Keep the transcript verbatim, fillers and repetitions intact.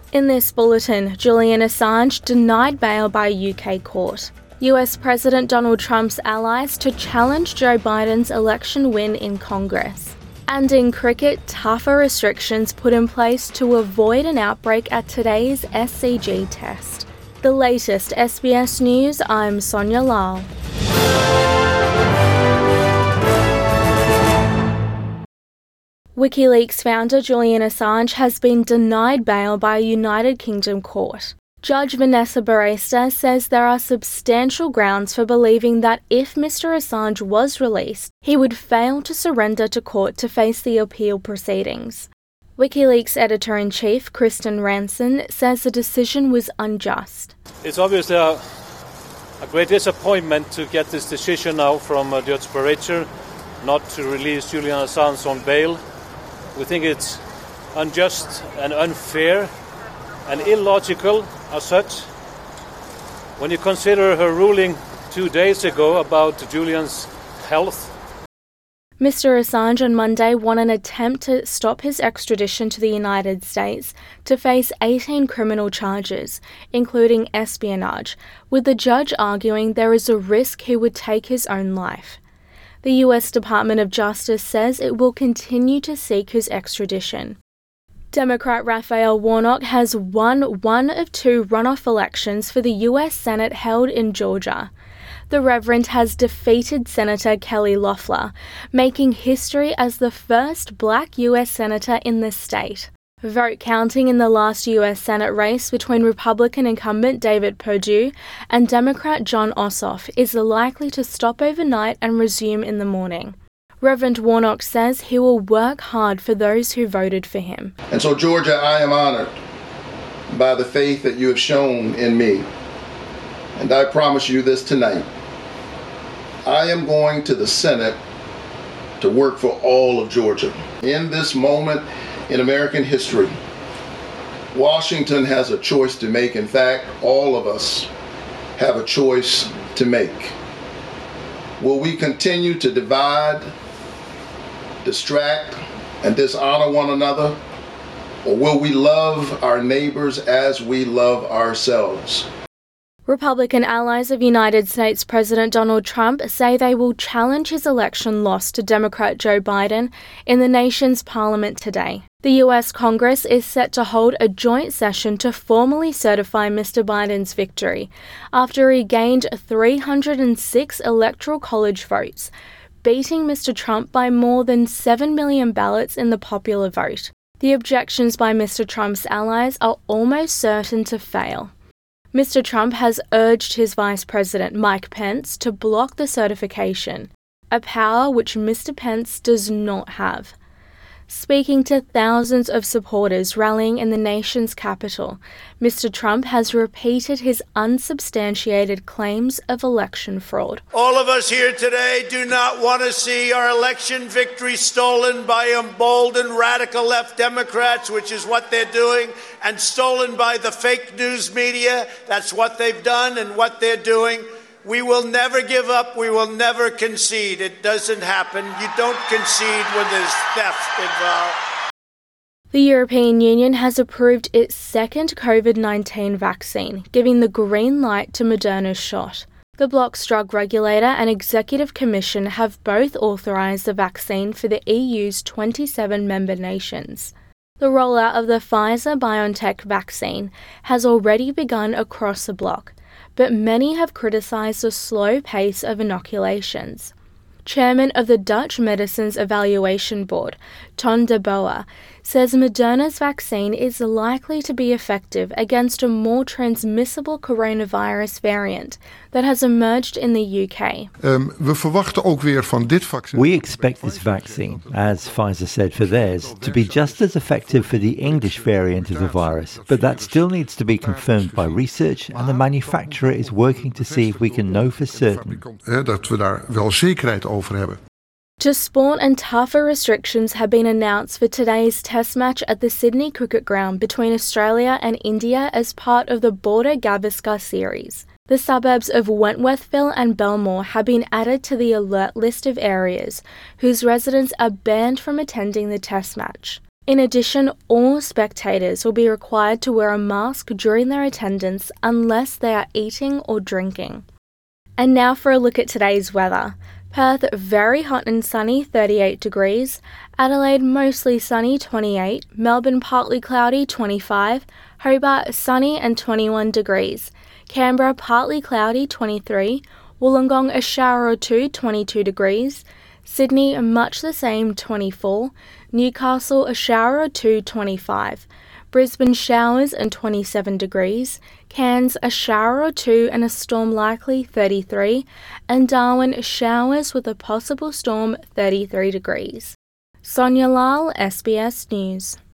In this bulletin, Julian Assange denied bail by a U K court. U S President Donald Trump's allies to challenge Joe Biden's election win in Congress. And in cricket, tougher restrictions put in place to avoid an outbreak at today's S C G test. The latest S B S News, I'm Sonia Lal. WikiLeaks founder Julian Assange has been denied bail by a United Kingdom court. Judge Vanessa Barista says there are substantial grounds for believing that if Mister Assange was released, he would fail to surrender to court to face the appeal proceedings. WikiLeaks editor-in-chief Kristen Ranson says the decision was unjust. It's obviously a, a great disappointment to get this decision now from uh, Judge Barista not to release Julian Assange on bail. We think it's unjust and unfair and illogical as such. When you consider her ruling two days ago about Julian's health. Mister Assange on Monday won an attempt to stop his extradition to the United States to face eighteen criminal charges, including espionage, with the judge arguing there is a risk he would take his own life. The U S Department of Justice says it will continue to seek his extradition. Democrat Raphael Warnock has won one of two runoff elections for the U S Senate held in Georgia. The Reverend has defeated Senator Kelly Loeffler, making history as the first black U S Senator in the state. Vote counting in the last U S Senate race between Republican incumbent David Perdue and Democrat Jon Ossoff is likely to stop overnight and resume in the morning. Reverend Warnock says he will work hard for those who voted for him. And so, Georgia, I am honored by the faith that you have shown in me. And I promise you this tonight. I am going to the Senate to work for all of Georgia. In this moment in American history, Washington has a choice to make. In fact, all of us have a choice to make. Will we continue to divide, distract, and dishonor one another? Or will we love our neighbors as we love ourselves? Republican allies of United States President Donald Trump say they will challenge his election loss to Democrat Joe Biden in the nation's parliament today. The U S Congress is set to hold a joint session to formally certify Mister Biden's victory after he gained three hundred six electoral college votes, beating Mister Trump by more than seven million ballots in the popular vote. The objections by Mister Trump's allies are almost certain to fail. Mister Trump has urged his Vice President Mike Pence to block the certification, a power which Mister Pence does not have. Speaking to thousands of supporters rallying in the nation's capital, Mister Trump has repeated his unsubstantiated claims of election fraud. All of us here today do not want to see our election victory stolen by emboldened radical left Democrats, which is what they're doing, and stolen by the fake news media. That's what they've done and what they're doing. We will never give up. We will never concede. It doesn't happen. You don't concede when there's theft involved. The European Union has approved its second COVID nineteen vaccine, giving the green light to Moderna's shot. The bloc's drug regulator and executive commission have both authorised the vaccine for the E U's twenty-seven member nations. The rollout of the Pfizer-BioNTech vaccine has already begun across the bloc, but many have criticised the slow pace of inoculations. Chairman of the Dutch Medicines Evaluation Board, Ton de Boer, says Moderna's vaccine is likely to be effective against a more transmissible coronavirus variant that has emerged in the U K. Um, we verwachten ook weer van dit vaccin. We expect this vaccine, as Pfizer said for theirs, to be just as effective for the English variant of the virus, but that still needs to be confirmed by research, and the manufacturer is working to see if we can know for certain. Dat we daar wel zekerheid over hebben. To sport and tougher restrictions have been announced for today's test match at the Sydney Cricket Ground between Australia and India as part of the Border Gavaskar series. The suburbs of Wentworthville and Belmore have been added to the alert list of areas whose residents are banned from attending the test match. In addition, all spectators will be required to wear a mask during their attendance unless they are eating or drinking. And now for a look at today's weather. Perth, very hot and sunny, thirty-eight degrees. Adelaide, mostly sunny, twenty-eight. Melbourne, partly cloudy, twenty-five. Hobart, sunny and twenty-one degrees. Canberra, partly cloudy, twenty-three. Wollongong, a shower or two, twenty-two degrees. Sydney, much the same, twenty-four. Newcastle, a shower or two, twenty-five. Brisbane, showers and twenty-seven degrees. Cairns, a shower or two and a storm likely, thirty-three. And Darwin, showers with a possible storm, thirty-three degrees. Sonia Lal, S B S News.